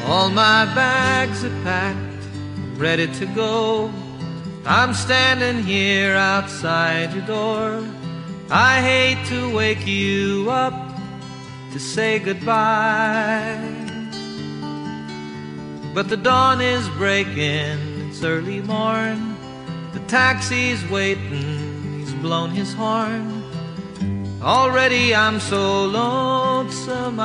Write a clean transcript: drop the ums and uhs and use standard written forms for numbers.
All my bags are packed, ready to go. I'm standing here outside your door. I hate to wake you up to say goodbye, but the dawn is breaking, it's early morn. The taxi's waiting, he's blown his horn. Already I'm so lonesome